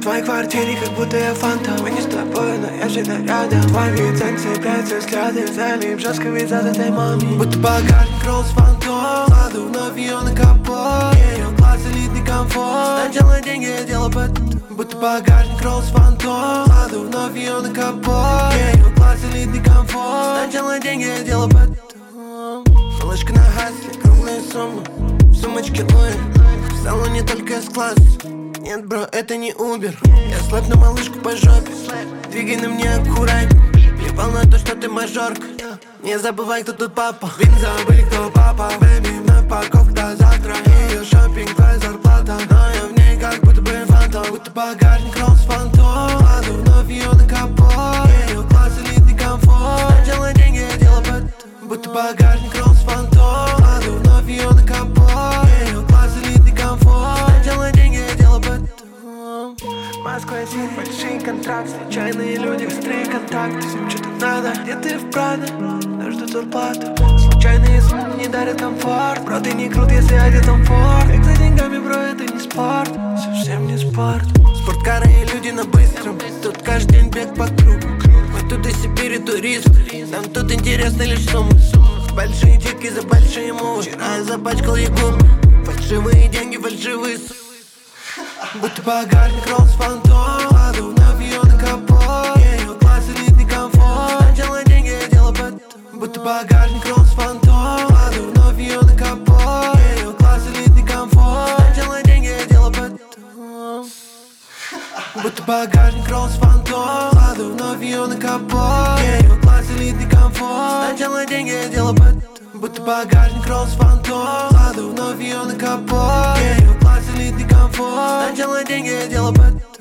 твоей квартире, как будто я фантом. Мы не с тобой, но я всегда рядом. Твои лицензии, цепляются взгляды. Залип жестко ведь от этой мамы. Будто багажник Rolls-Phantom. Кладу вновь ее на капот. Ее глаз элитный комфорт. Сначала деньги, я делал потом. Будто багажник Rolls-Phantom. Кладу вновь ее на капот. Ее глаз элитный комфорт. Сначала деньги, я делал потом. Малышка на хасле, круглая сумма. В сумочке Луи. В салоне только S-класс. Нет, бро, это не Uber. Я слэп на малышку по жопе. Двигай на мне аккуратней. Плевал на то, что ты мажорка. Не забывай, кто тут папа. Вин забыли, кто папа. Бэби, на парковка до завтра. Ее шопинг, твоя зарплата. Но я в ней как будто бы фантом. Будто багажник Rolls-Phantom. Кладу вновь ее на капот. Ее класс элитный комфорт. Сначала деньги, я делал потом. Будто багажник Rolls-Phantom. Кладу вновь ее на капот. Ее класс элитный комфорт. Сначала деньги, я делал потом. Москва, Сирия, большие контракты. Случайные люди, быстрые контакты. Всем что-то надо, где ты в Прада, но ждут зарплату. Случайные суммы не дарят комфорт. Бро, ты не крут, если одет там форт. Как за деньгами, бро, это не спорт. Совсем не спорт. Спорткары и люди на быстром. Тут каждый день бег по кругу. Мы тут из Сибири турист. Нам тут интересно лишь суммы. Большие чеки за большие мувы. Вчера я запачкал ей губы. Фальшивые деньги, фальшивые суммы. Будто багажник Rolls-Phantom. Кладу вновь ее на капот. Ее класс элитный комфорт. Сначала деньги, я делал потом. Будто багажник Rolls-Phantom. Кладу вновь ее на капот. Ее класс элитный комфорт. Сначала деньги, я делал потом. Будто багажник Rolls-Phantom. Кладу вновь ее на капот. Ее класс элитный комфорт. Сначала деньги, я делал потом. Будто багажник Rolls-Phantom. Кладу вновь ее на капот. Ее класс элитный комфорт. Сначала деньги, я делал потом.